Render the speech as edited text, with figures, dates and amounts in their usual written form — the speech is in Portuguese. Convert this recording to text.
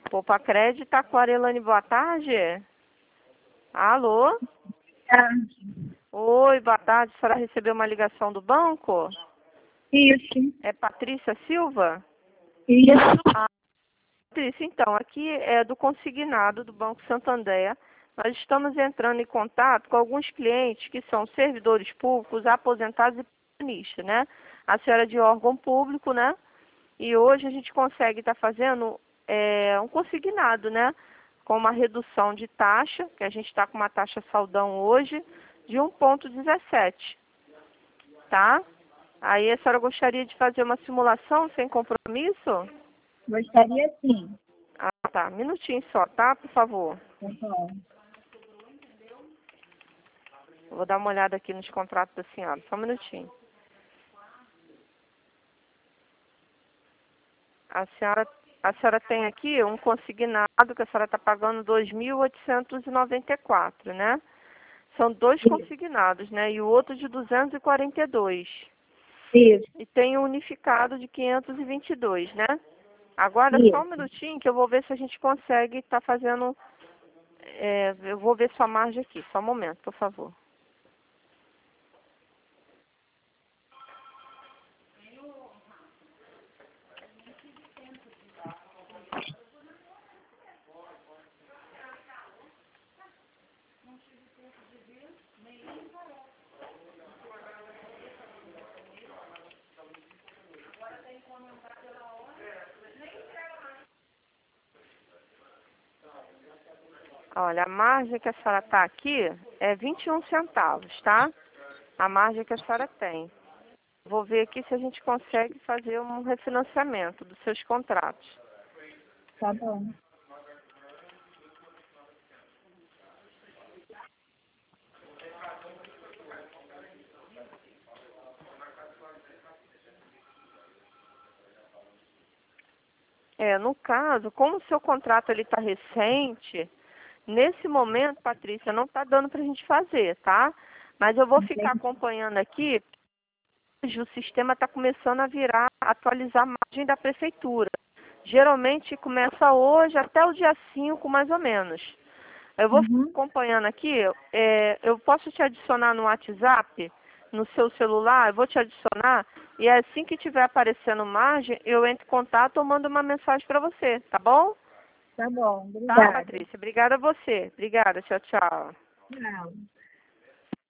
Popacred, Taquarelane, boa tarde. Alô? Oi, boa tarde. A senhora recebeu uma ligação do banco? Isso. É Patrícia Silva? Isso. Patrícia, então, aqui é do consignado do Banco Santander. Nós estamos entrando em contato com alguns clientes que são servidores públicos, aposentados e pensionistas, né? A senhora é de órgão público, né? E hoje a gente consegue estar fazendo um consignado, né? Com uma redução de taxa, que a gente está com uma taxa saldão hoje, de 1,17, tá? Aí a senhora gostaria de fazer uma simulação sem compromisso? Gostaria sim. Ah, tá. Minutinho só, tá? Por favor. Tá bom. Eu vou dar uma olhada aqui nos contratos da senhora. Só um minutinho. A senhora tem aqui um consignado que a senhora está pagando 2.894, né? São dois consignados, né? E o outro de 242. Isso. E tem um unificado de 522, né? Agora, só um Isso. minutinho que eu vou ver se a gente consegue estar fazendo... eu vou ver sua margem aqui. Só um momento, por favor. Olha, a margem que a senhora está aqui é 21 centavos, tá? A margem que a senhora tem. Vou ver aqui se a gente consegue fazer um refinanciamento dos seus contratos. Tá bom. No caso, como o seu contrato está recente, nesse momento, Patrícia, não está dando para a gente fazer, tá? Mas eu vou ficar acompanhando aqui. Hoje o sistema está começando a atualizar a margem da prefeitura. Geralmente começa hoje até o dia 5, mais ou menos. Eu vou ficar acompanhando aqui. Eu posso te adicionar no WhatsApp, no seu celular, eu vou te adicionar. E assim que tiver aparecendo margem, eu entro em contato ou mando uma mensagem para você, tá bom? Tá bom. Tá, Obrigada. Patrícia? Obrigada a você. Obrigada. Tchau, tchau. Tchau.